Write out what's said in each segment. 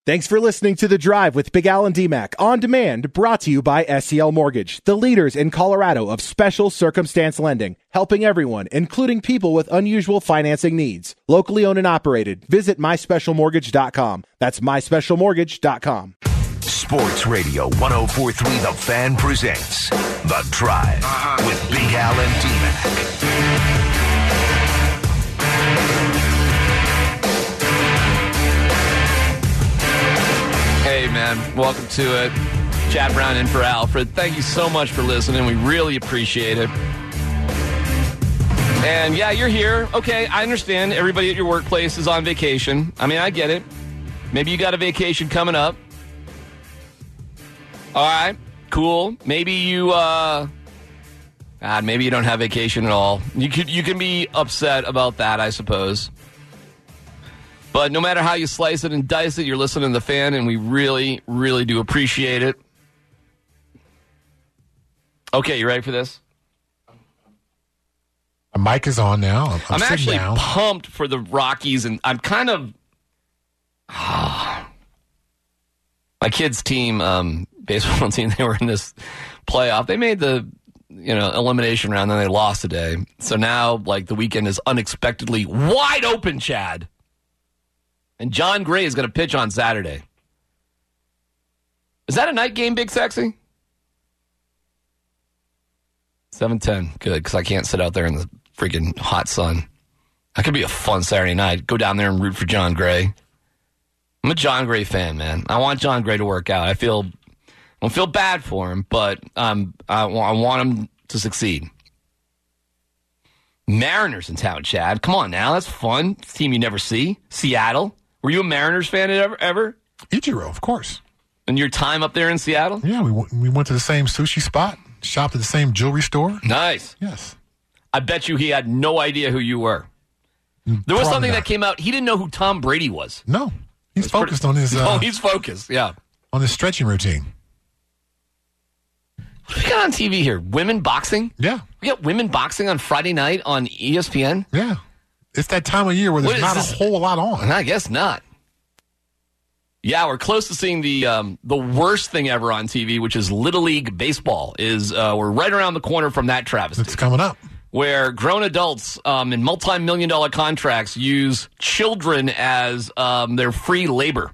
Thanks for listening to The Drive with Big Al and D-Mac on demand, brought to you by SCL Mortgage, the leaders in Colorado of special circumstance lending, helping everyone, including people with unusual financing needs. Locally owned and operated. Visit myspecialmortgage.com. That's myspecialmortgage.com. Sports Radio 104.3 The Fan presents The Drive with Big Al and D-Mac. Hey, man. Welcome to it. Chad Brown in for Alfred. Thank you so much for listening. We really appreciate it. And, yeah, you're here. Okay, I understand everybody at your workplace is on vacation. I mean, I get it. Maybe you got a vacation coming up. All right, cool. Maybe you, maybe you don't have vacation at all. You can be upset about that, I suppose. But no matter how you slice it and dice it, you're listening to The Fan, and we really, really do appreciate it. Okay, you ready for this? My mic is on now. I'm actually down. Pumped for the Rockies, and I'm kind of... my kids' team, baseball team, they were in this playoff. They made the elimination round, then they lost today. So now, the weekend is unexpectedly wide open, Chad. And John Gray is going to pitch on Saturday. Is that a night game, Big Sexy? 7:10. Good, because I can't sit out there in the freaking hot sun. That could be a fun Saturday night. Go down there and root for John Gray. I'm a John Gray fan, man. I want John Gray to work out. I don't feel bad for him, but I want him to succeed. Mariners in town, Chad. Come on now. That's fun. It's a team you never see. Seattle. Were you a Mariners fan ever? Ichiro, of course. And your time up there in Seattle? Yeah, we went to the same sushi spot, shopped at the same jewelry store. Nice. Yes. I bet you he had no idea who you were. There was something that came out. He didn't know who Tom Brady was. No. He's focused on his... he's focused, yeah. On his stretching routine. What do we got on TV here? Women boxing? Yeah. We got women boxing on Friday night on ESPN? Yeah. It's that time of year where there's not a whole lot on. I guess not. Yeah, we're close to seeing the worst thing ever on TV, which is Little League Baseball. We're right around the corner from that travesty. It's coming up. Where grown adults in multi-million-dollar contracts use children as their free labor.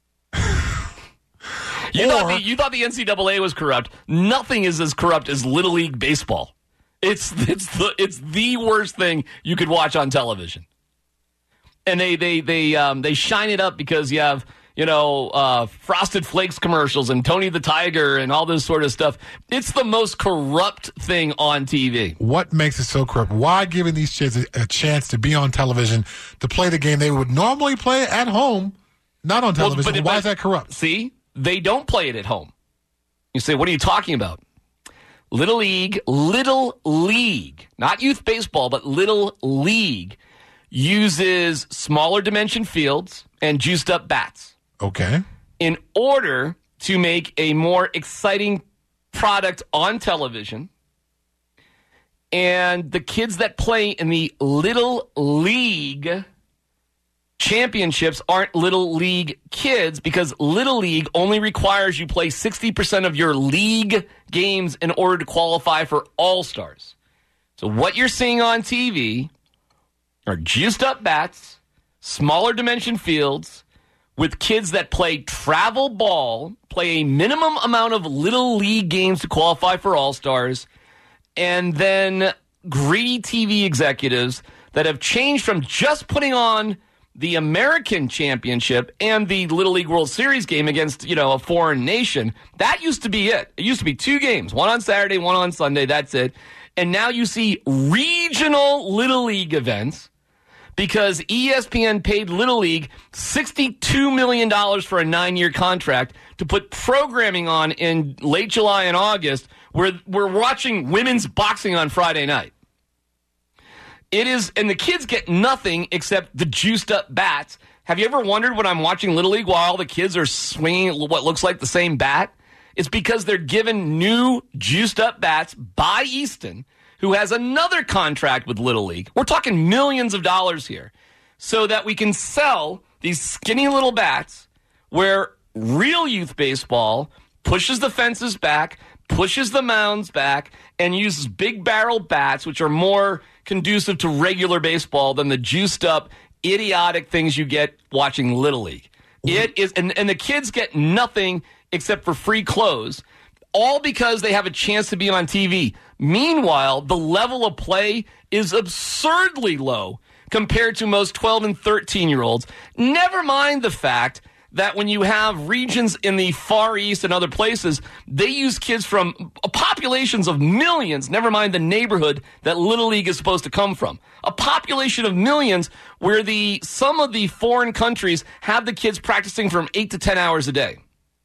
You thought the NCAA was corrupt. Nothing is as corrupt as Little League Baseball. It's the worst thing you could watch on television. And they shine it up because you have Frosted Flakes commercials and Tony the Tiger and all this sort of stuff. It's the most corrupt thing on TV. What makes it so corrupt? Why giving these kids a chance to be on television to play the game they would normally play at home, not on television? Why is that corrupt? See, they don't play it at home. You say, what are you talking about? Little League, not youth baseball, but Little League uses smaller dimension fields and juiced up bats. Okay. In order to make a more exciting product on television. And the kids that play in the Little League championships aren't Little League kids because Little League only requires you play 60% of your league games in order to qualify for All-Stars. So what you're seeing on TV are juiced up bats, smaller dimension fields, with kids that play travel ball, play a minimum amount of Little League games to qualify for All-Stars, and then greedy TV executives that have changed from just putting on the American Championship and the Little League World Series game against, a foreign nation. That used to be it. It used to be 2 games, one on Saturday, one on Sunday. That's it. And now you see regional Little League events because ESPN paid Little League $62 million for a 9-year contract to put programming on in late July and August where we're watching women's boxing on Friday night. It is, and the kids get nothing except the juiced up bats. Have you ever wondered when I'm watching Little League while all the kids are swinging what looks like the same bat? It's because they're given new juiced up bats by Easton, who has another contract with Little League. We're talking millions of dollars here, so that we can sell these skinny little bats where real youth baseball pushes the fences back, pushes the mounds back, and uses big barrel bats, which are more conducive to regular baseball than the juiced up, idiotic things you get watching Little League. It is, and the kids get nothing except for free clothes, all because they have a chance to be on TV. Meanwhile, the level of play is absurdly low compared to most 12 and 13-year-olds. Never mind the fact that when you have regions in the Far East and other places, they use kids from populations of millions, never mind the neighborhood that Little League is supposed to come from. A population of millions where some of the foreign countries have the kids practicing from 8 to 10 hours a day.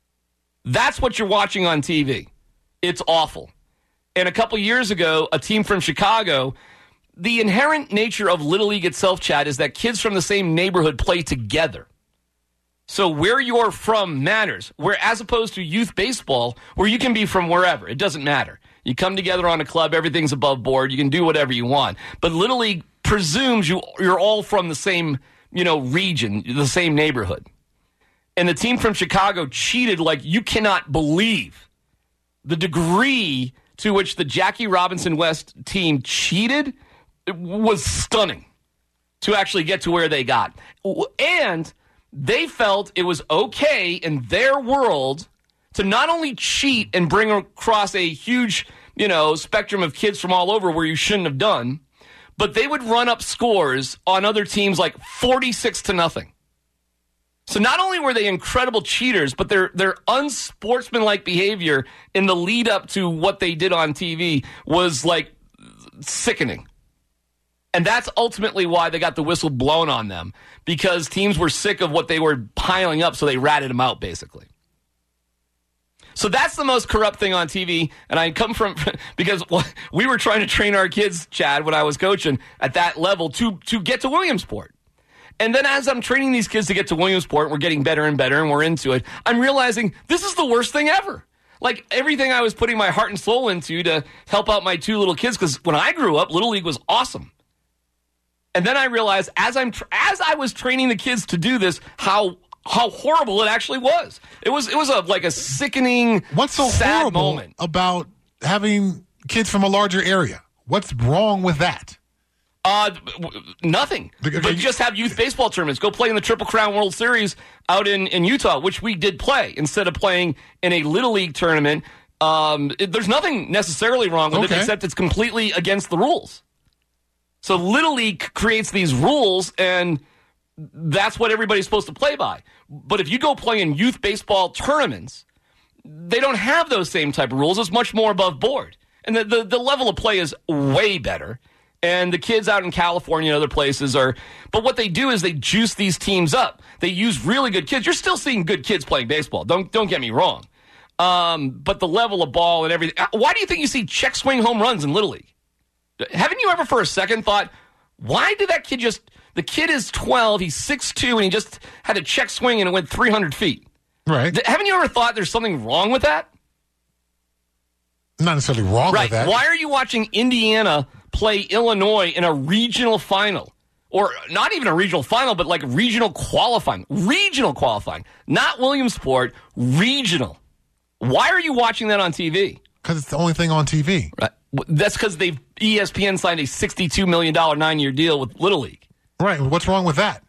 That's what you're watching on TV. It's awful. And a couple years ago, a team from Chicago, the inherent nature of Little League itself, Chad, is that kids from the same neighborhood play together. So where you're from matters, where as opposed to youth baseball, where you can be from wherever. It doesn't matter. You come together on a club, everything's above board, you can do whatever you want. But Little League presumes you're all from the same, region, the same neighborhood. And the team from Chicago cheated like you cannot believe. The degree to which the Jackie Robinson West team cheated was stunning to actually get to where they got. And they felt it was okay in their world to not only cheat and bring across a huge, spectrum of kids from all over where you shouldn't have done, but they would run up scores on other teams like 46-0. So not only were they incredible cheaters, but their unsportsmanlike behavior in the lead up to what they did on TV was like sickening. And that's ultimately why they got the whistle blown on them, because teams were sick of what they were piling up, so they ratted them out, basically. So that's the most corrupt thing on TV, and I come from, because we were trying to train our kids, Chad, when I was coaching at that level to get to Williamsport. And then as I'm training these kids to get to Williamsport, we're getting better and better, and we're into it, I'm realizing this is the worst thing ever. Like everything I was putting my heart and soul into to help out my two little kids, because when I grew up, Little League was awesome. And then I realized as I was training the kids to do this, how horrible it actually was. It was a sickening, What's so sad horrible moment about having kids from a larger area? What's wrong with that? Nothing. But just have youth baseball tournaments. Go play in the Triple Crown World Series out in Utah, which we did play instead of playing in a Little League tournament. There's nothing necessarily wrong with it, except it's completely against the rules. So Little League creates these rules, and that's what everybody's supposed to play by. But if you go play in youth baseball tournaments, they don't have those same type of rules. It's much more above board. And the level of play is way better. And the kids out in California and other places are... But what they do is they juice these teams up. They use really good kids. You're still seeing good kids playing baseball. Don't get me wrong. But the level of ball and everything... Why do you think you see check swing home runs in Little League? Haven't you ever for a second thought, why did that kid just... The kid is 12, he's 6'2", and he just had a check swing and it went 300 feet. Right. Haven't you ever thought there's something wrong with that? Not necessarily wrong with that. Why are you watching Indiana play Illinois in a regional final? Or not even a regional final, but like regional qualifying. Regional qualifying. Not Williamsport, regional. Why are you watching that on TV? Because it's the only thing on TV. Right. That's because ESPN signed a $62 million 9-year deal with Little League. Right. What's wrong with that?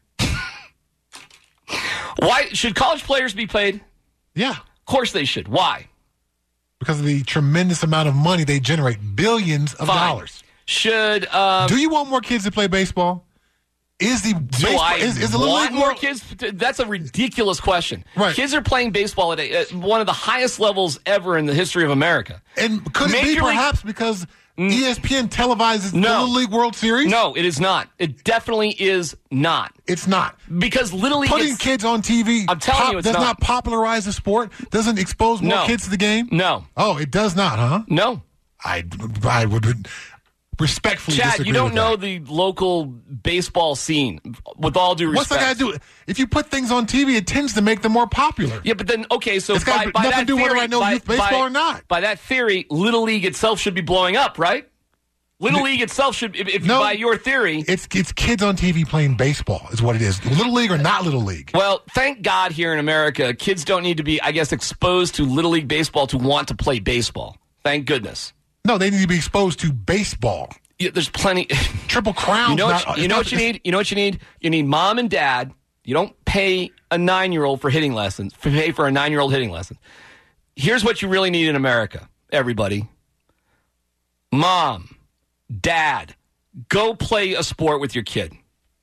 Why should college players be paid? Yeah. Of course they should. Why? Because of the tremendous amount of money they generate, billions of dollars. Should do you want more kids to play baseball? Is the want more kids? That's a ridiculous question. Right. Kids are playing baseball at one of the highest levels ever in the history of America. And could it be perhaps because ESPN televises the Little League World Series? No, it is not. It definitely is not. It's not. Because Little League putting kids on TV I'm telling you, it's does not popularize the sport, doesn't expose more kids to the game? No. Oh, it does not, huh? No. I would respectfully Chad, disagree you don't with know that. The local baseball scene, with all due respect. What's that got to do? If you put things on TV, it tends to make them more popular. Yeah, but then, okay, so it's got nothing to do with whether I know youth baseball or not. By that theory, Little League itself should be blowing up, right? Little League itself should, by your theory. It's kids on TV playing baseball is what it is. Little League or not Little League. Well, thank God here in America, kids don't need to be, I guess, exposed to Little League baseball to want to play baseball. Thank goodness. No, they need to be exposed to baseball. Yeah, there's plenty. Triple Crown. You know what you need? You know what you need? You need mom and dad. You don't pay a 9-year-old for hitting lessons. Pay for a 9-year-old hitting lesson. Here's what you really need in America, everybody. Mom, dad, go play a sport with your kid.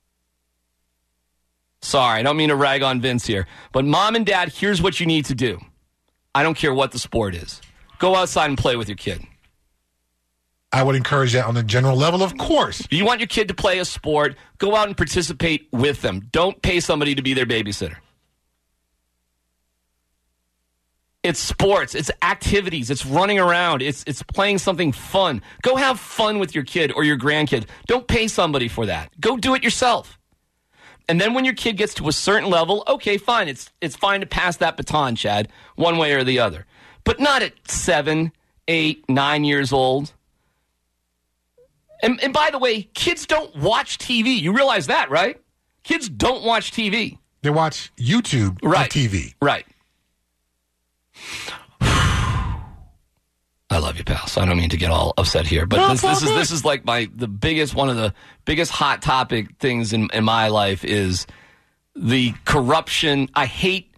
Sorry, I don't mean to rag on Vince here. But mom and dad, here's what you need to do. I don't care what the sport is. Go outside and play with your kid. I would encourage that on a general level, of course. If you want your kid to play a sport, go out and participate with them. Don't pay somebody to be their babysitter. It's sports. It's activities. It's running around. It's playing something fun. Go have fun with your kid or your grandkid. Don't pay somebody for that. Go do it yourself. And then when your kid gets to a certain level, okay, fine. It's fine to pass that baton, Chad, one way or the other. But not at 7, 8, 9 years old. And by the way, kids don't watch TV. You realize that, right? Kids don't watch TV. They watch YouTube on TV. Right. I love you, pal. So I don't mean to get all upset here, but this is like one of the biggest hot topic things in my life is the corruption. I hate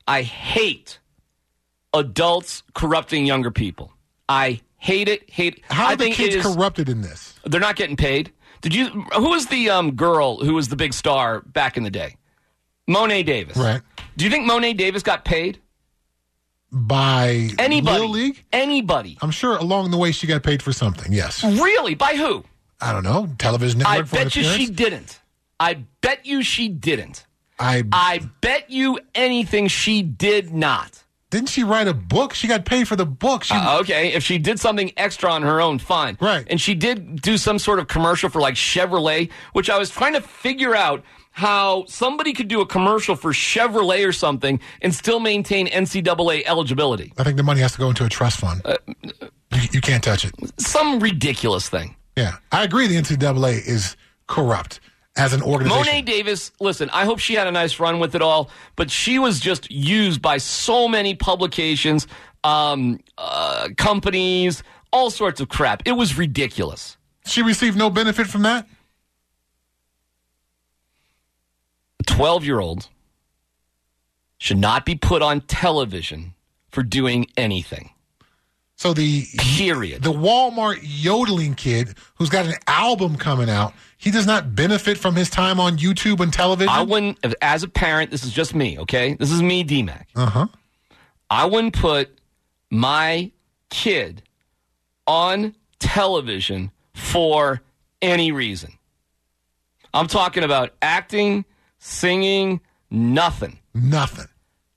adults corrupting younger people. I hate it. How are the kids corrupted in this? They're not getting paid. Who was the girl who was the big star back in the day? Monet Davis. Right. Do you think Monet Davis got paid? By anybody? Little League? Anybody. I'm sure along the way she got paid for something, yes. Really? By who? I don't know. Television network. I bet you she didn't. I bet you she didn't. I bet you anything she did not. Didn't she write a book? She got paid for the book. Okay, if she did something extra on her own, fine. Right. And she did do some sort of commercial for like Chevrolet, which I was trying to figure out how somebody could do a commercial for Chevrolet or something and still maintain NCAA eligibility. I think the money has to go into a trust fund. You can't touch it. Some ridiculous thing. Yeah, I agree the NCAA is corrupt as an organization. Monet Davis, listen, I hope she had a nice run with it all, but she was just used by so many publications, companies, all sorts of crap. It was ridiculous. She received no benefit from that? A 12-year-old should not be put on television for doing anything. So the Walmart yodeling kid who's got an album coming out, he does not benefit from his time on YouTube and television? I wouldn't, as a parent, this is just me, okay? This is me, D-Mac. Uh-huh. I wouldn't put my kid on television for any reason. I'm talking about acting, singing, nothing. Nothing.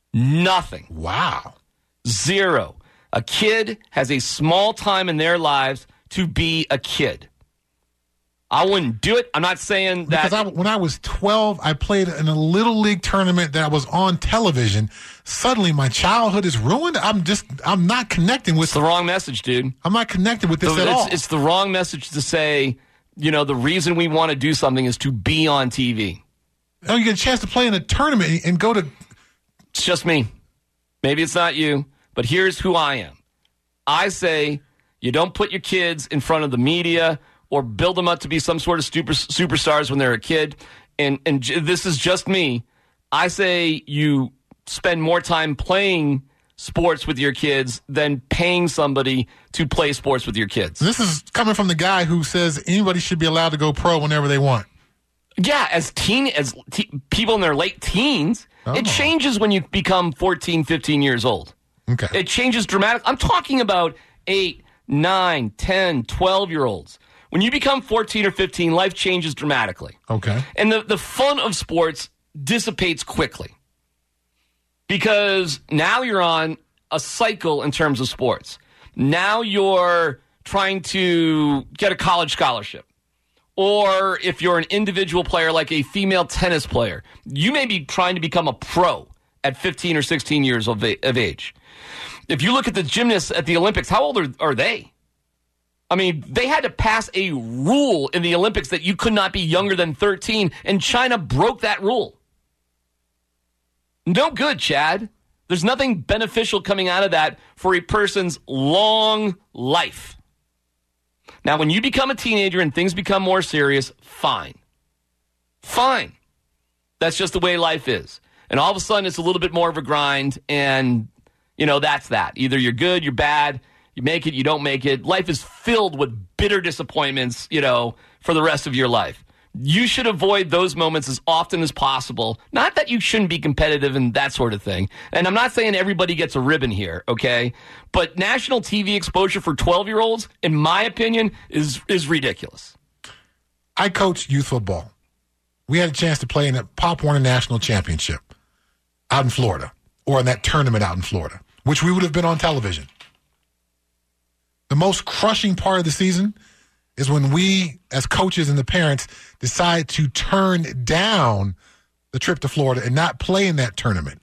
Wow. Zero. A kid has a small time in their lives to be a kid. I wouldn't do it. I'm not saying that. Because when I was 12, I played in a Little League tournament that was on television. Suddenly, my childhood is ruined. I'm not connecting with. It's the wrong message, dude. I'm not connected with this at all. It's the wrong message to say, the reason we want to do something is to be on TV. Oh, you get a chance to play in a tournament and go to. It's just me. Maybe it's not you, but here's who I am. I say you don't put your kids in front of the media or build them up to be some sort of superstars when they're a kid. And this is just me. I say you spend more time playing sports with your kids than paying somebody to play sports with your kids. This is coming from the guy who says anybody should be allowed to go pro whenever they want. Yeah, as people in their late teens, It changes when you become 14, 15 years old. Okay. It changes dramatically. I'm talking about 8, 9, 10, 12-year-olds. When you become 14 or 15, life changes dramatically. Okay. And the fun of sports dissipates quickly. Because now you're on a cycle in terms of sports. Now you're trying to get a college scholarship. Or if you're an individual player like a female tennis player, you may be trying to become a pro at 15 or 16 years of age. If you look at the gymnasts at the Olympics, how old are they? I mean, they had to pass a rule in the Olympics that you could not be younger than 13, and China broke that rule. No good, Chad. There's nothing beneficial coming out of that for a person's long life. Now, when you become a teenager and things become more serious, fine. Fine. That's just the way life is. And all of a sudden, it's a little bit more of a grind, and, that's that. Either you're good, you're bad, you make it, you don't make it. Life is filled with bitter disappointments, for the rest of your life. You should avoid those moments as often as possible. Not that you shouldn't be competitive and that sort of thing. And I'm not saying everybody gets a ribbon here, okay? But national TV exposure for 12-year-olds, in my opinion, is ridiculous. I coach youth football. We had a chance to play in a Pop Warner National Championship out in Florida, or in that tournament out in Florida, which we would have been on television. The most crushing part of the season is when we, as coaches and the parents, decide to turn down the trip to Florida and not play in that tournament.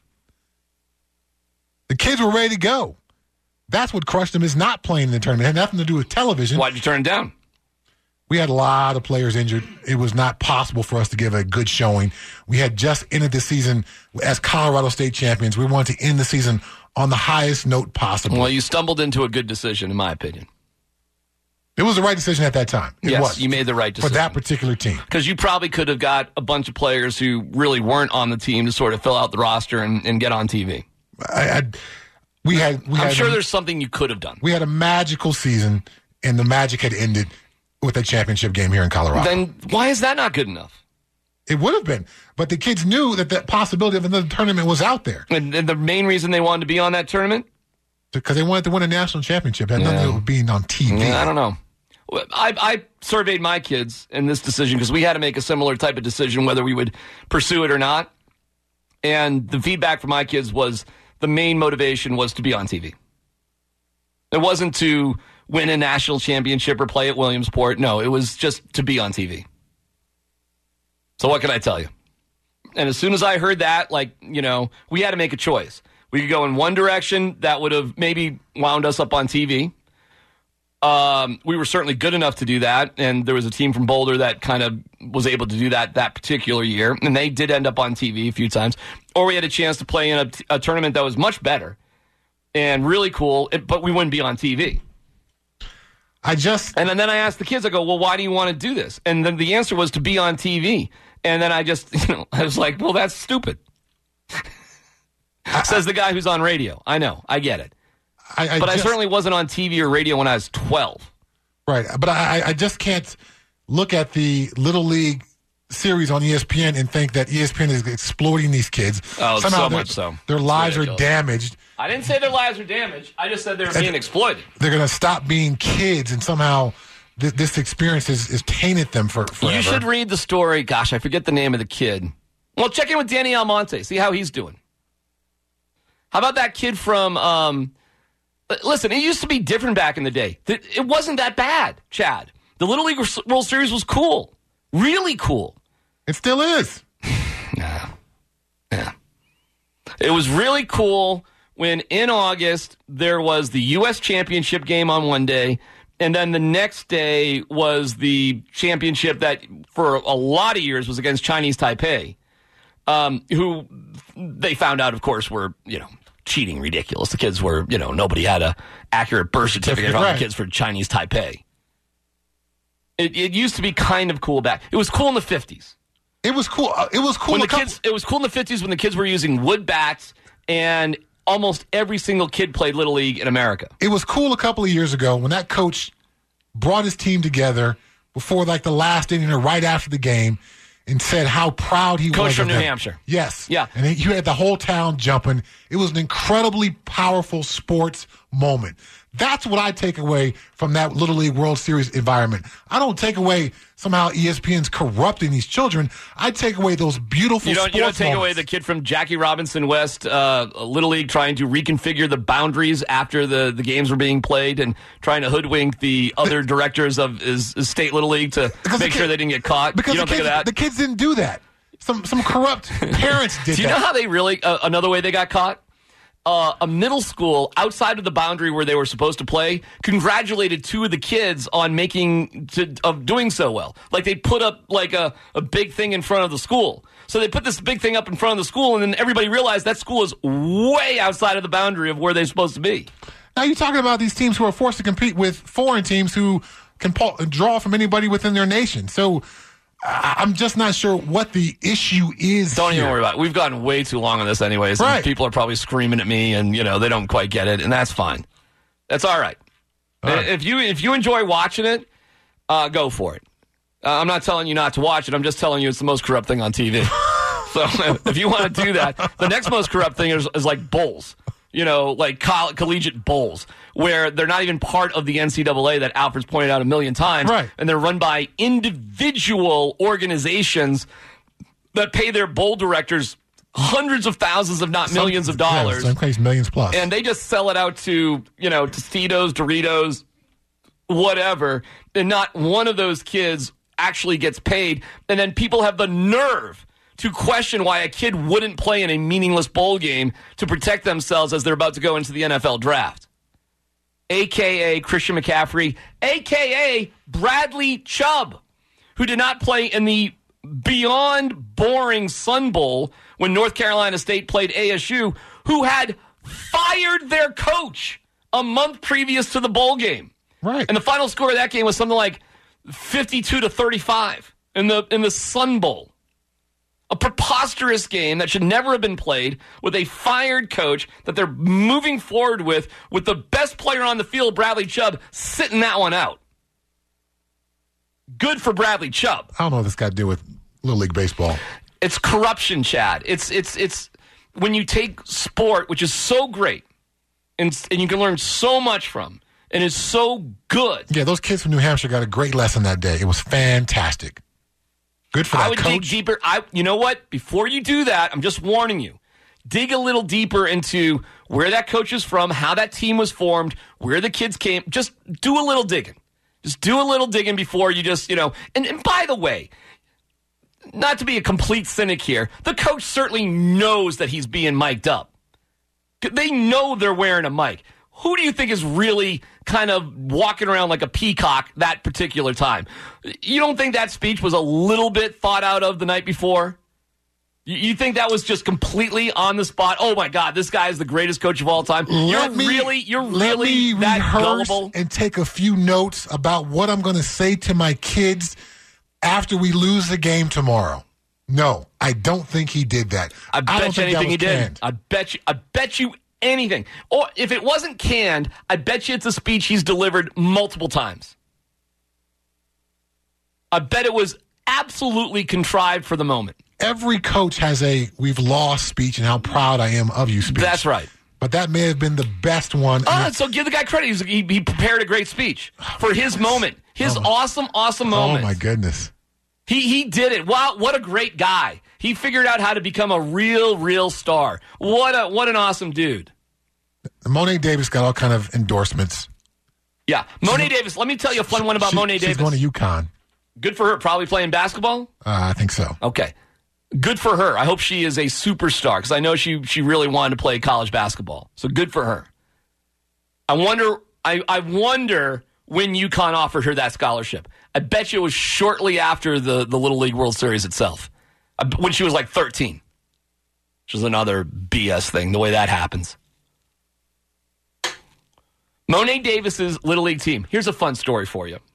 The kids were ready to go. That's what crushed them, is not playing in the tournament. It had nothing to do with television. Why'd you turn it down? We had a lot of players injured. It was not possible for us to give a good showing. We had just ended the season as Colorado State champions. We wanted to end the season on the highest note possible. Well, you stumbled into a good decision, in my opinion. It was the right decision at that time. It was. You made the right decision. For that particular team. Because you probably could have got a bunch of players who really weren't on the team to sort of fill out the roster and get on TV. I'm sure there's something you could have done. We had a magical season, and the magic had ended with a championship game here in Colorado. Then why is that not good enough? It would have been. But the kids knew that the possibility of another tournament was out there. And the main reason they wanted to be on that tournament? Because they wanted to win a national championship. It had nothing to do with being on TV. Yeah, I don't know. I surveyed my kids in this decision because we had to make a similar type of decision whether we would pursue it or not. And the feedback from my kids was the main motivation was to be on TV. It wasn't to win a national championship or play at Williamsport. No, it was just to be on TV. So what can I tell you? And as soon as I heard that, we had to make a choice. We could go in one direction that would have maybe wound us up on TV. We were certainly good enough to do that, and there was a team from Boulder that kind of was able to do that particular year, and they did end up on TV a few times. Or we had a chance to play in a tournament that was much better and really cool, but we wouldn't be on TV. And then I asked the kids, I go, well, why do you want to do this? And then the answer was to be on TV. And then I just, I was like, well, that's stupid. Says the guy who's on radio. I know, I get it. I certainly wasn't on TV or radio when I was 12. Right, but I just can't look at the Little League series on ESPN and think that ESPN is exploiting these kids. Oh, so much so. Their lives are damaged. I didn't say their lives are damaged. I just said they were being exploited. They're going to stop being kids, and somehow this experience is tainted them forever. You should read the story. Gosh, I forget the name of the kid. Well, check in with Danny Almonte. See how he's doing. How about that kid from... Listen, it used to be different back in the day. It wasn't that bad, Chad. The Little League World Series was cool. Really cool. It still is. Yeah. It was really cool when in August there was the U.S. Championship game on one day, and then the next day was the championship that for a lot of years was against Chinese Taipei, who they found out, of course, were, cheating ridiculous. The kids were, nobody had a accurate birth certificate on the kids for Chinese Taipei. It used to be kind of cool back. It was cool in the 50s. It was cool. It was cool. It was cool in the 50s when the kids were using wood bats, and almost every single kid played Little League in America. It was cool a couple of years ago when that coach brought his team together before the last inning or right after the game and said how proud he was. Coach from New Hampshire. Yes. Yeah. And you had the whole town jumping. It was an incredibly powerful sports moment. That's what I take away from that Little League World Series environment. I don't take away somehow ESPN's corrupting these children. I take away those beautiful sports moments. You don't take away the kid from Jackie Robinson West, Little League, trying to reconfigure the boundaries after the games were being played and trying to hoodwink the other directors of his state Little League to make sure they didn't get caught. Because you don't think of that? The kids didn't do that. Some corrupt parents did that. Do you know how they really, another way they got caught? a middle school outside of the boundary where they were supposed to play congratulated two of the kids on doing so well. Like they put up like a big thing in front of the school. So they put this big thing up in front of the school, and then everybody realized that school is way outside of the boundary of where they're supposed to be. Now you're talking about these teams who are forced to compete with foreign teams who can draw from anybody within their nation. So I'm just not sure what the issue is. Don't even worry about it. We've gotten way too long on this anyways. Right. And people are probably screaming at me, and they don't quite get it, and that's fine. That's all right. If you enjoy watching it, go for it. I'm not telling you not to watch it. I'm just telling you it's the most corrupt thing on TV. So if you want to do that, the next most corrupt thing is like bowls. Like collegiate bowls, where they're not even part of the NCAA that Alfred's pointed out a million times. Right. And they're run by individual organizations that pay their bowl directors hundreds of thousands, if not millions of dollars. Yeah, some case millions plus. And they just sell it out to, Tostitos, Doritos, whatever. And not one of those kids actually gets paid. And then people have the nerve to question why a kid wouldn't play in a meaningless bowl game to protect themselves as they're about to go into the NFL draft. A.K.A. Christian McCaffrey, A.K.A. Bradley Chubb, who did not play in the beyond boring Sun Bowl when North Carolina State played ASU, who had fired their coach a month previous to the bowl game. Right. And the final score of that game was something like 52-35 in the Sun Bowl. A preposterous game that should never have been played with a fired coach that they're moving forward with the best player on the field, Bradley Chubb, sitting that one out. Good for Bradley Chubb. I don't know what this got to do with Little League Baseball. It's corruption, Chad. It's when you take sport, which is so great, and you can learn so much from, and is so good. Yeah, those kids from New Hampshire got a great lesson that day. It was fantastic. Good for that coach. I would dig deeper. You know what? Before you do that, I'm just warning you. Dig a little deeper into where that coach is from, how that team was formed, where the kids came. Just do a little digging. Just do a little digging before you just, And by the way, not to be a complete cynic here, the coach certainly knows that he's being mic'd up. They know they're wearing a mic. Who do you think is really kind of walking around like a peacock that particular time? You don't think that speech was a little bit thought out of the night before? You think that was just completely on the spot? Oh my God, this guy is the greatest coach of all time. You're really that gullible? And take a few notes about what I'm going to say to my kids after we lose the game tomorrow. No, I don't think he did that. I bet you anything he did. I bet you anything. Or if it wasn't canned, I bet you it's a speech he's delivered multiple times. I bet it was absolutely contrived for the moment. Every coach has a "we've lost" speech and "how proud I am of you" speech. That's right. But that may have been the best one. So give the guy credit. He prepared a great speech for his moment. His awesome moment. Oh, my goodness. He did it. Wow, what a great guy. He figured out how to become a real star. What an awesome dude. Monet Davis got all kind of endorsements. Yeah. Monet Davis, let me tell you a fun one about Monet Davis. She's going to UConn. Good for her. Probably playing basketball? I think so. Okay. Good for her. I hope she is a superstar because I know she really wanted to play college basketball. So good for her. I wonder when UConn offered her that scholarship. I bet you it was shortly after the Little League World Series itself, when she was like 13, which is another BS thing, the way that happens. Monet Davis's Little League team. Here's a fun story for you.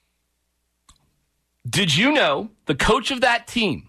Did you know the coach of that team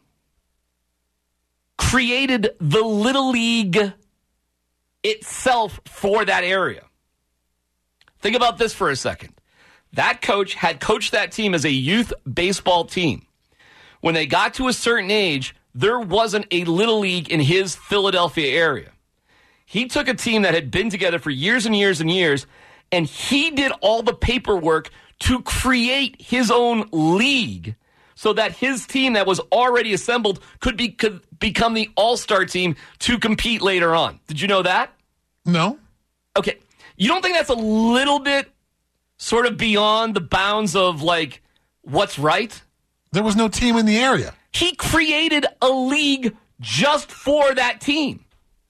created the Little League itself for that area? Think about this for a second. That coach had coached that team as a youth baseball team. When they got to a certain age, there wasn't a Little League in his Philadelphia area. He took a team that had been together for years and years and years, and he did all the paperwork to create his own league so that his team that was already assembled could become the all-star team to compete later on. Did you know that? No. Okay. You don't think that's a little bit sort of beyond the bounds of, like, what's right? There was no team in the area. He created a league just for that team.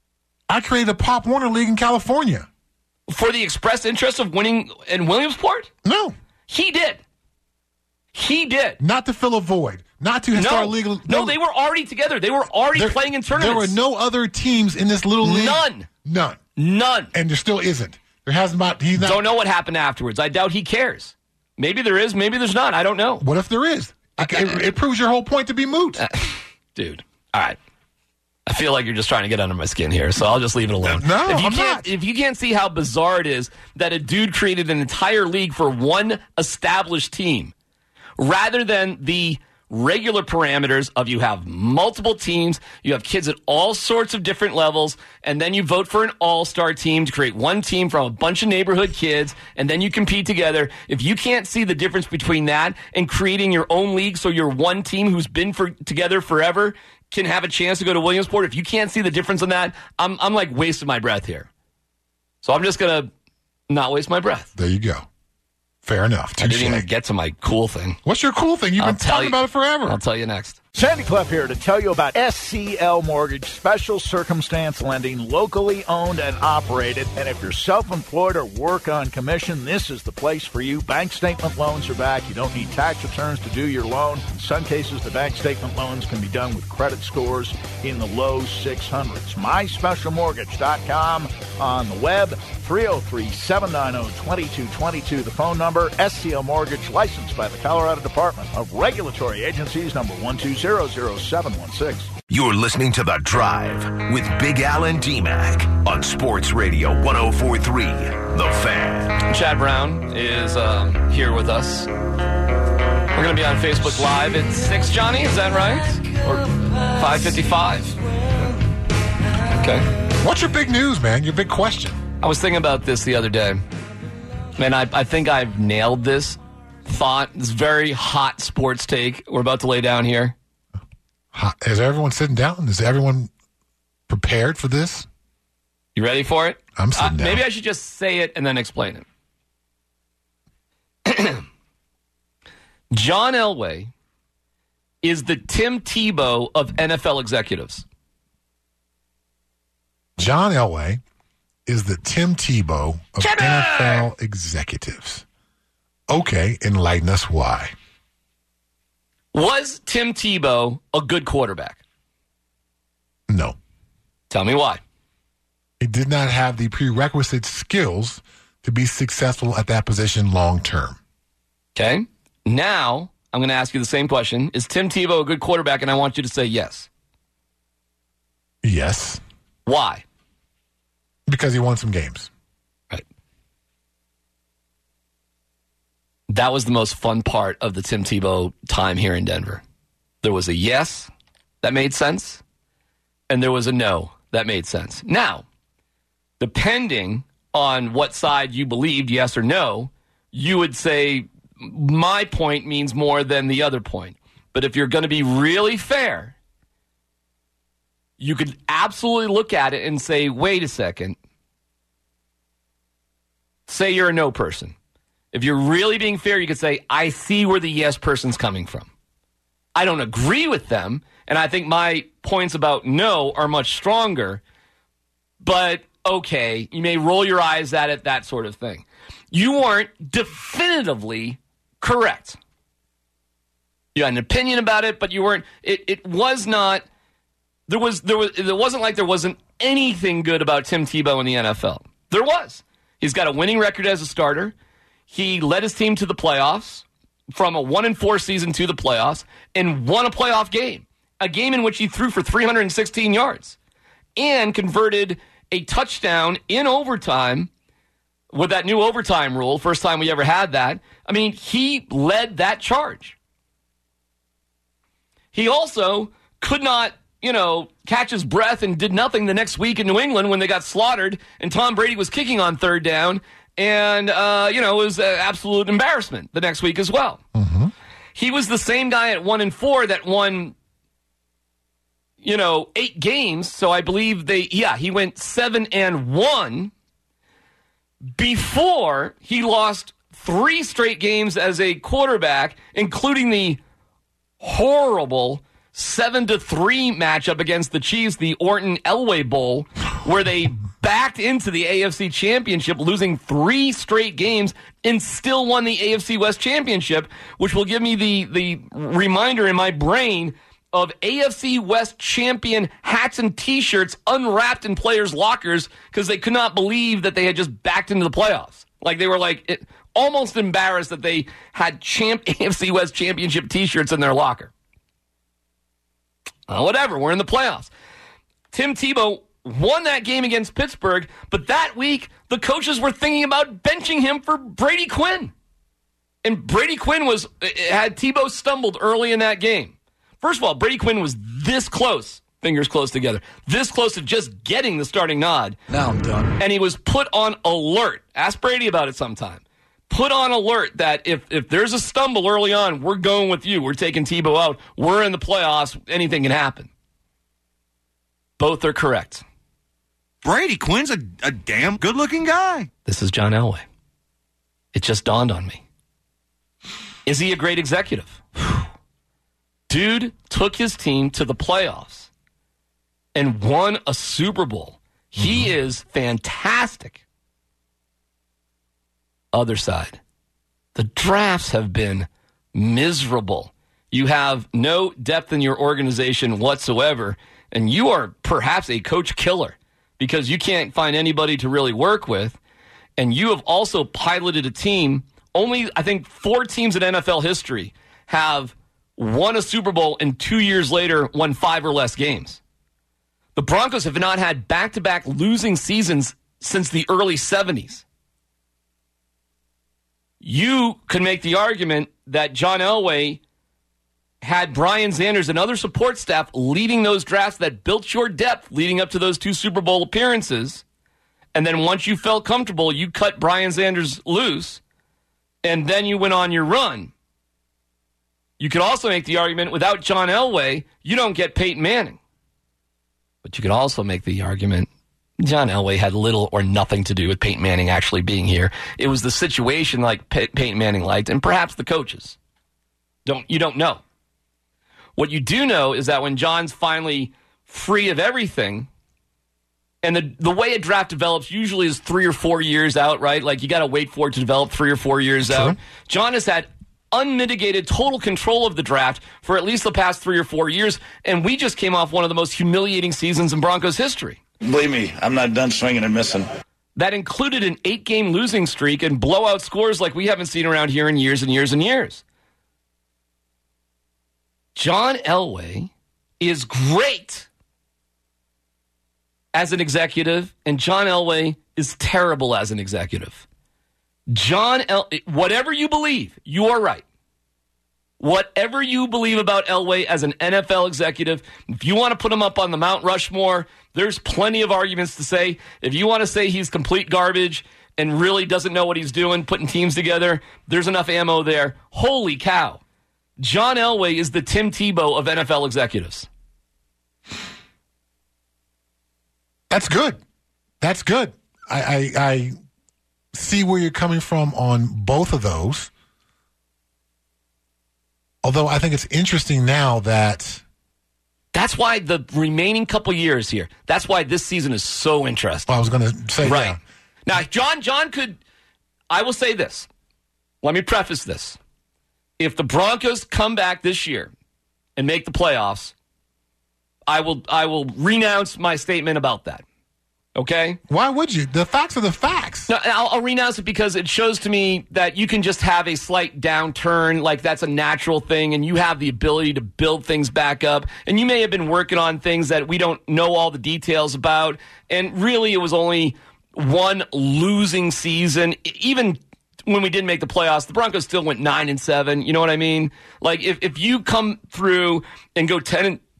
I created a Pop Warner League in California. For the express interest of winning in Williamsport? No. He did. He did. Not to fill a void. Not to start legal. No, they were already together. They were already playing in tournaments. There were no other teams in this little league. None. And there still isn't. There hasn't been. He's not. Don't know what happened afterwards. I doubt he cares. Maybe there is. Maybe there's not. I don't know. What if there is? It proves your whole point to be moot. Dude. All right. I feel like you're just trying to get under my skin here, so I'll just leave it alone. No, I'm not. If you can't see how bizarre it is that a dude created an entire league for one established team, rather than the regular parameters of you have multiple teams, you have kids at all sorts of different levels, and then you vote for an all-star team to create one team from a bunch of neighborhood kids, and then you compete together. If you can't see the difference between that and creating your own league so your one team who's been together forever can have a chance to go to Williamsport, if you can't see the difference in that, I'm like wasting my breath here. So I'm just going to not waste my breath. There you go. Fair enough. Touché. I didn't even get to my cool thing. What's your cool thing? You've been talking about it forever. I'll tell you next. Sandy Clef here to tell you about SCL Mortgage, special circumstance lending, locally owned and operated. And if you're self-employed or work on commission, this is the place for you. Bank statement loans are back. You don't need tax returns to do your loan. In some cases, the bank statement loans can be done with credit scores in the low 600s. MySpecialMortgage.com on the web, 303-790-2222, the phone number. SCL Mortgage, licensed by the Colorado Department of Regulatory Agencies, number 1200716. You're listening to The Drive with Big Al and D-Mac on Sports Radio 104.3, The Fan. Chad Brown is here with us. We're going to be on Facebook Live at 6, Johnny, is that right? Or 5:55? Okay. What's your big news, man? Your big question? I was thinking about this the other day, and I think I've nailed this thought, this very hot sports take we're about to lay down here. Is everyone sitting down? Is everyone prepared for this? You ready for it? I'm sitting down. Maybe I should just say it and then explain it. John Elway is the Tim Tebow of NFL executives. John Elway is the Tim Tebow of NFL executives. Okay, enlighten us why. Was Tim Tebow a good quarterback? No. Tell me why. He did not have the prerequisite skills to be successful at that position long term. Okay. Now, I'm going to ask you the same question. Is Tim Tebow a good quarterback? And I want you to say yes. Yes. Why? Because he won some games. Right. That was the most fun part of the Tim Tebow time here in Denver. There was a yes that made sense, and there was a no that made sense. Now, depending on what side you believed, yes or no, you would say my point means more than the other point. But if you're going to be really fair, you could absolutely look at it and say, wait a second. Say you're a no person. If you're really being fair, you could say, I see where the yes person's coming from. I don't agree with them, and I think my points about no are much stronger, but okay, you may roll your eyes at it, that sort of thing. You aren't definitively correct. You had an opinion about it, but you weren't. It was not. It wasn't like there wasn't anything good about Tim Tebow in the NFL. There was. He's got a winning record as a starter. He led his team to the playoffs, from a 1-4 season to the playoffs, and won a playoff game. A game in which he threw for 316 yards and converted a touchdown in overtime with that new overtime rule. First time we ever had that. I mean, he led that charge. He also could not, catch his breath and did nothing the next week in New England when they got slaughtered and Tom Brady was kicking on third down. And, it was an absolute embarrassment the next week as well. Mm-hmm. He was the same guy at 1-4 that won, 8 games. So I believe he went 7-1 before he lost 3 straight games as a quarterback, including the horrible 7-3 matchup against the Chiefs, the Orton Elway Bowl, where they backed into the AFC Championship, losing 3 straight games, and still won the AFC West Championship, which will give me the reminder in my brain of AFC West champion hats and T-shirts unwrapped in players' lockers because they could not believe that they had just backed into the playoffs. Like, they were almost embarrassed that they had AFC West championship T-shirts in their locker. Whatever, we're in the playoffs. Tim Tebow won that game against Pittsburgh, but that week, the coaches were thinking about benching him for Brady Quinn. And Brady Quinn had Tebow stumbled early in that game. First of all, Brady Quinn was this close, fingers close together, this close to just getting the starting nod. Now I'm done. And he was put on alert. Ask Brady about it sometime. Put on alert that if there's a stumble early on, we're going with you. We're taking Tebow out. We're in the playoffs. Anything can happen. Both are correct. Brady Quinn's a damn good-looking guy. This is John Elway. It just dawned on me. Is he a great executive? Dude took his team to the playoffs and won a Super Bowl. He is fantastic. Other side, the drafts have been miserable. You have no depth in your organization whatsoever, and you are perhaps a coach killer because you can't find anybody to really work with, and you have also piloted a team. Only, I think, 4 teams in NFL history have won a Super Bowl and 2 years later won 5 or less games. The Broncos have not had back-to-back losing seasons since the early 70s. You could make the argument that John Elway had Brian Sanders and other support staff leading those drafts that built your depth leading up to those 2 Super Bowl appearances. And then once you felt comfortable, you cut Brian Sanders loose, and then you went on your run. You could also make the argument, without John Elway, you don't get Peyton Manning. But you could also make the argument, John Elway had little or nothing to do with Peyton Manning actually being here. It was the situation like Peyton Manning liked, and perhaps the coaches. You don't know. What you do know is that when John's finally free of everything, and the way a draft develops usually is 3 or 4 years out, right? Like, you got to wait for it to develop 3 or 4 years out. John has had unmitigated total control of the draft for at least the past 3 or 4 years, and we just came off one of the most humiliating seasons in Broncos history. Believe me, I'm not done swinging and missing. That included an 8-game losing streak and blowout scores like we haven't seen around here in years and years and years. John Elway is great as an executive, and John Elway is terrible as an executive. Whatever you believe, you are right. Whatever you believe about Elway as an NFL executive, if you want to put him up on the Mount Rushmore, there's plenty of arguments to say. If you want to say he's complete garbage and really doesn't know what he's doing, putting teams together, there's enough ammo there. Holy cow. John Elway is the Tim Tebow of NFL executives. That's good. That's good. I see where you're coming from on both of those. Although I think it's interesting now that... That's why the remaining couple years here, that's why this season is so interesting. I was going to say, right. Yeah. Now, John could... I will say this. Let me preface this. If the Broncos come back this year and make the playoffs, I will renounce my statement about that. Okay? Why would you? The facts are the facts. No, I'll renounce it because it shows to me that you can just have a slight downturn, like that's a natural thing, and you have the ability to build things back up. And you may have been working on things that we don't know all the details about, and really it was only one losing season. Even when we didn't make the playoffs, the Broncos still went 9-7. You know what I mean? Like, if you come through and go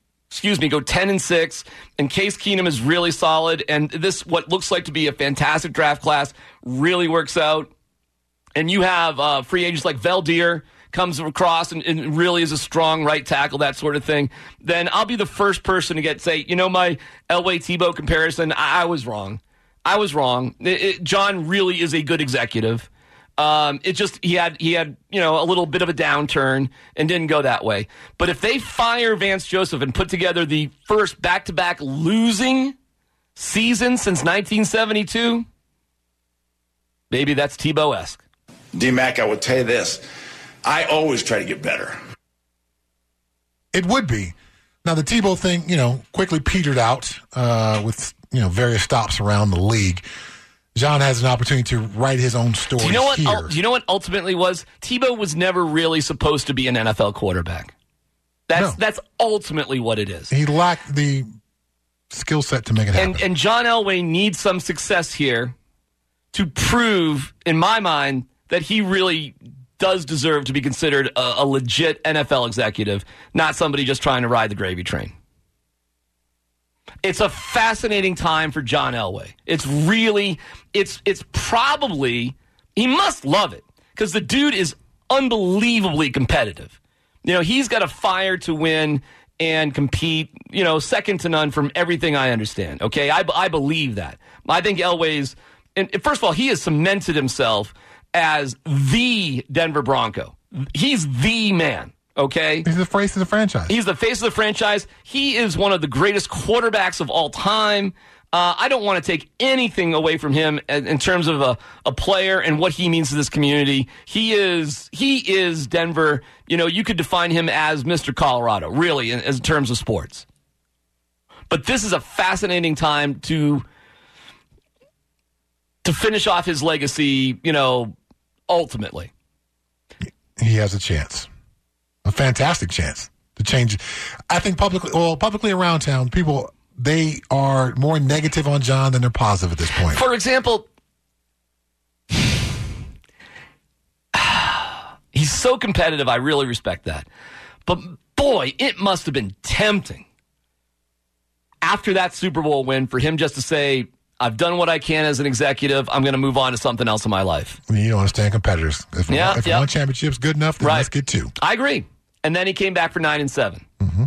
10-6, and Case Keenum is really solid, and this, what looks like to be a fantastic draft class, really works out, and you have free agents like Valdir comes across and really is a strong right tackle, that sort of thing, then I'll be the first person to say, my Elway Tebow comparison, I was wrong. John really is a good executive. He had a little bit of a downturn and didn't go that way. But if they fire Vance Joseph and put together the first back-to-back losing season since 1972, maybe that's Tebow-esque. D-Mac, I would tell you this. I always try to get better. It would be. Now, the Tebow thing, quickly petered out with, various stops around the league. John has an opportunity to write his own story here. Do you know what ultimately was? Tebow was never really supposed to be an NFL quarterback. That's ultimately what it is. He lacked the skill set to make it happen. And John Elway needs some success here to prove, in my mind, that he really does deserve to be considered a legit NFL executive, not somebody just trying to ride the gravy train. It's a fascinating time for John Elway. It's probably, he must love it because the dude is unbelievably competitive. He's got a fire to win and compete, second to none from everything I understand. Okay, I believe that. I think Elway's, and first of all, he has cemented himself as the Denver Bronco. He's the man. Okay? He's the face of the franchise. He's the face of the franchise. He is one of the greatest quarterbacks of all time. I don't want to take anything away from him in terms of a player and what he means to this community. He is Denver. You could define him as Mr. Colorado, really, in terms of sports. But this is a fascinating time to finish off his legacy, ultimately. He has a chance. A fantastic chance to change. I think publicly around town, people, they are more negative on John than they're positive at this point. For example, he's so competitive. I really respect that. But boy, it must have been tempting after that Super Bowl win for him just to say, I've done what I can as an executive. I'm going to move on to something else in my life. I mean, you don't understand competitors. If one championship's good enough, then let's get two. I agree. And then he came back for 9-7. Mm-hmm.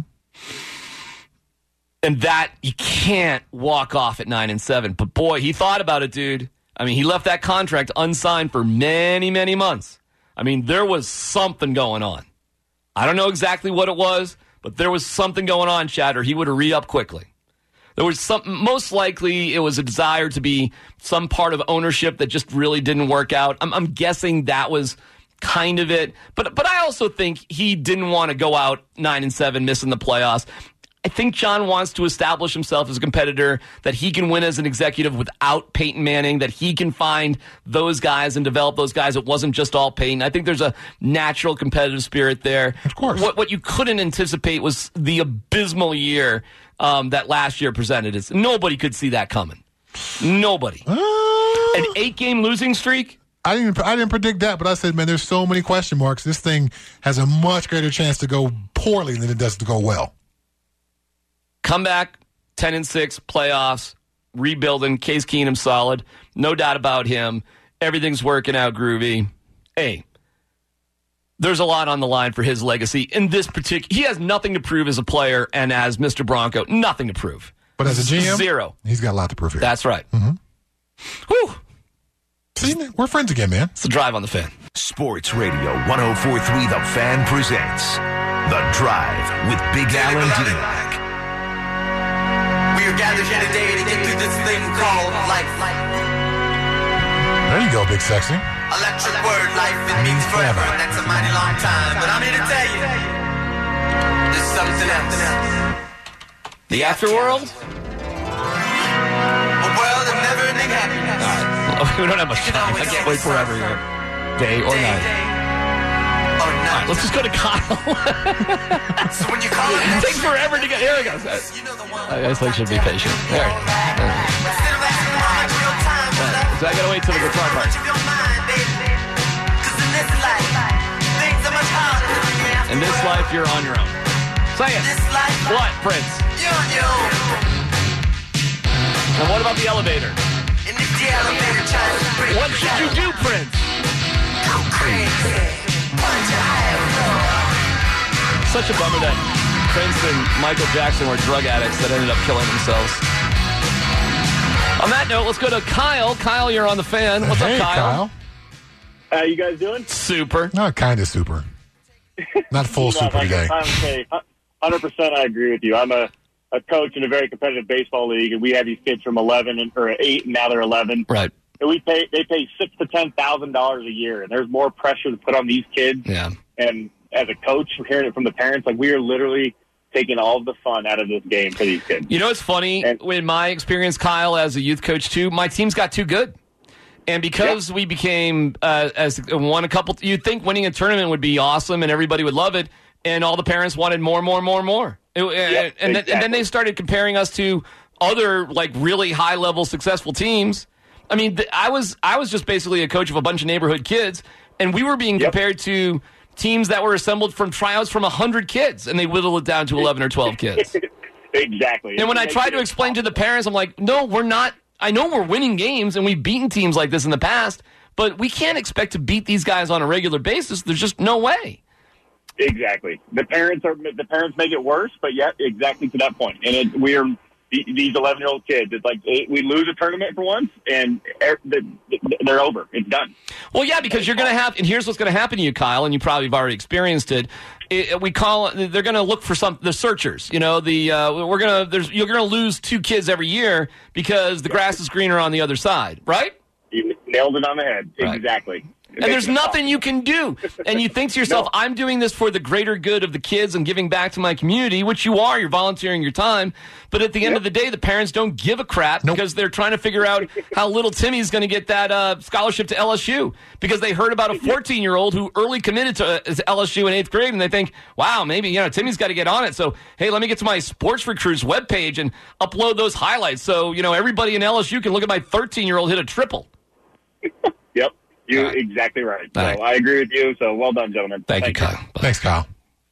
And that, you can't walk off at 9-7. But boy, he thought about it, dude. I mean, he left that contract unsigned for many, many months. I mean, there was something going on. I don't know exactly what it was, but there was something going on, Chad, or he would have re-upped quickly. There was something, most likely it was a desire to be some part of ownership that just really didn't work out. I'm guessing that was kind of it. But I also think he didn't want to go out 9-7, missing the playoffs. I think John wants to establish himself as a competitor, that he can win as an executive without Peyton Manning, that he can find those guys and develop those guys. It wasn't just all Peyton. I think there's a natural competitive spirit there. Of course. What you couldn't anticipate was the abysmal year that last year presented. Nobody could see that coming. Nobody. An 8-game losing streak? I didn't predict that, but I said, man, there's so many question marks. This thing has a much greater chance to go poorly than it does to go well. Come back, 10-6, playoffs, rebuilding, Case Keenum solid. No doubt about him. Everything's working out groovy. Hey, there's a lot on the line for his legacy. In this particular, he has nothing to prove as a player and as Mr. Bronco. Nothing to prove. But as a GM? Zero. He's got a lot to prove here. That's right. Mm-hmm. Whew. See, we're friends again, man. It's the Drive on the Fan. Sports Radio 104.3 The Fan presents The Drive with Big Al and D-Mac. We are gathered here today to get through this thing called life. There you go, Big Sexy. Electric word, life, it means forever. That's a mighty long time, but I'm here to tell you there's something else. The afterworld? A world of never-ending happiness. We don't have much time. I can't wait forever here. Day or night. Right, let's just go to Kyle. So when you call it, It takes forever to get. Here we go. I guess I should be patient. There. So I gotta wait till the guitar part. In this life, you're on your own. Say it. What, Prince? And what about the elevator? What should you do, Prince? Such a bummer that Prince and Michael Jackson were drug addicts that ended up killing themselves. On that note, let's go to Kyle. Kyle, you're on the Fan. What's up, Kyle? How you guys doing? Super. Not kind of super. Not full super today. 100% I agree with you. I'm a coach in a very competitive baseball league, and we have these kids from 11 or 8, and now they're 11. Right. And they pay $6,000 to $10,000 a year, and there's more pressure to put on these kids. Yeah. And as a coach, hearing it from the parents, like, we are literally taking all of the fun out of this game for these kids. You know what's funny? In my experience, Kyle, as a youth coach too, my teams got too good. And because we became, won a couple, you'd think winning a tournament would be awesome and everybody would love it, and all the parents wanted more. And then they started comparing us to other, like, really high-level successful teams. I mean, I was just basically a coach of a bunch of neighborhood kids, and we were being compared to teams that were assembled from tryouts from 100 kids, and they whittled it down to 11 or 12 kids. Exactly. And when I tried to explain to the parents, I'm like, no, we're not. I know we're winning games, and we've beaten teams like this in the past, but we can't expect to beat these guys on a regular basis. There's just no way. Exactly. The parents make it worse, but yet exactly to that point. And we're these 11-year-old kids. It's like we lose a tournament for once, and they're over. It's done. Well, yeah, because you're going to have, and here's what's going to happen to you, Kyle, and you probably have already experienced it. They're going to look for the searchers. You know, you're going to lose 2 kids every year because the grass is greener on the other side, right? You nailed it on the head. Right. Exactly. And there's nothing you can do. And you think to yourself, I'm doing this for the greater good of the kids and giving back to my community, which you are. You're volunteering your time. But at the end of the day, the parents don't give a crap because they're trying to figure out how little Timmy's going to get that scholarship to LSU because they heard about a 14-year-old who early committed to LSU in 8th grade, and they think, wow, maybe Timmy's got to get on it. So, hey, let me get to my Sports Recruits webpage and upload those highlights so, everybody in LSU can look at my 13-year-old hit a triple. Yep. You're exactly right. So I agree with you. So well done, gentlemen. Thank you, Kyle. Bye. Thanks, Kyle.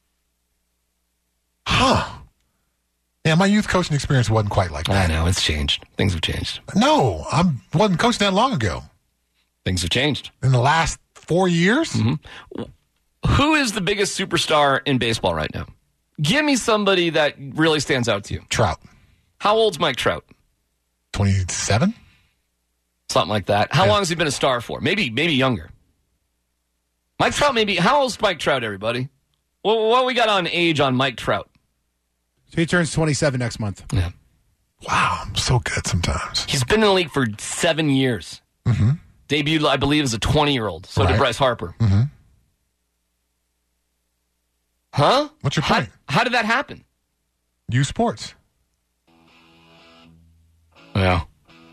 Huh. Yeah, my youth coaching experience wasn't quite like that. I know. It's changed. Things have changed. No, I wasn't coaching that long ago. Things have changed. In the last 4 years? Mm-hmm. Who is the biggest superstar in baseball right now? Give me somebody that really stands out to you. Trout. How old's Mike Trout? 27? Something like that. How long has he been a star for? Maybe younger. Mike Trout, maybe. How old's Mike Trout, everybody? What we got on age on Mike Trout? So he turns 27 next month. Yeah. Wow, I'm so good sometimes. He's been in the league for 7 years. Mm-hmm. Debuted, I believe, as a 20-year-old. So did Bryce Harper. Mm-hmm. Huh? What's your point? How did that happen? U Sports. Yeah.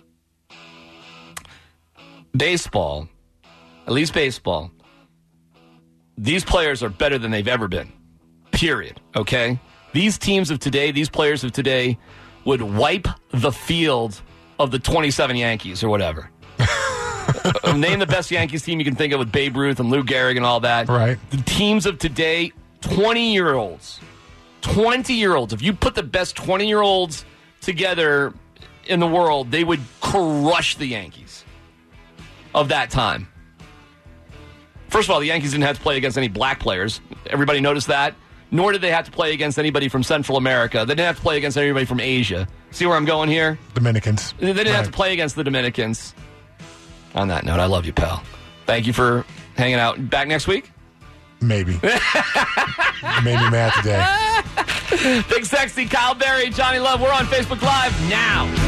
Baseball, at least baseball, these players are better than they've ever been. Period. Okay? These teams of today, these players of today would wipe the field of the 27 Yankees or whatever. Name the best Yankees team you can think of with Babe Ruth and Lou Gehrig and all that. Right. The teams of today, 20-year-olds. 20-year-olds. If you put the best 20-year-olds together in the world, they would crush the Yankees of that time. First of all, the Yankees didn't have to play against any black players. Everybody noticed that. Nor did they have to play against anybody from Central America. They didn't have to play against anybody from Asia. See where I'm going here? Dominicans. They didn't have to play against the Dominicans. On that note, I love you, pal. Thank you for hanging out. Back next week? Maybe. Made me mad today. Big Sexy, Kyle Berry, Johnny Love. We're on Facebook Live now.